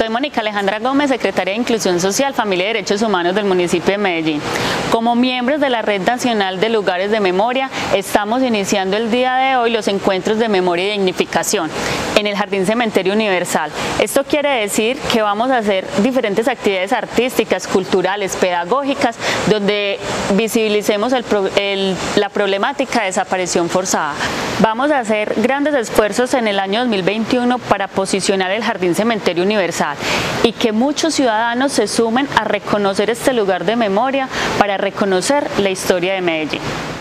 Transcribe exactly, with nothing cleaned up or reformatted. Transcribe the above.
Soy Mónica Alejandra Gómez, secretaria de Inclusión Social, Familia y Derechos Humanos del municipio de Medellín. Como miembros de la Red Nacional de Lugares de Memoria, estamos iniciando el día de hoy los encuentros de memoria y dignificación en el Jardín Cementerio Universal. Esto quiere decir que vamos a hacer diferentes actividades artísticas, culturales, pedagógicas, donde visibilicemos el, el, la problemática de desaparición forzada. Vamos a hacer grandes esfuerzos en el año dos mil veintiuno para posicionar el Jardín Cementerio Universal y que muchos ciudadanos se sumen a reconocer este lugar de memoria para reconocer la historia de Medellín.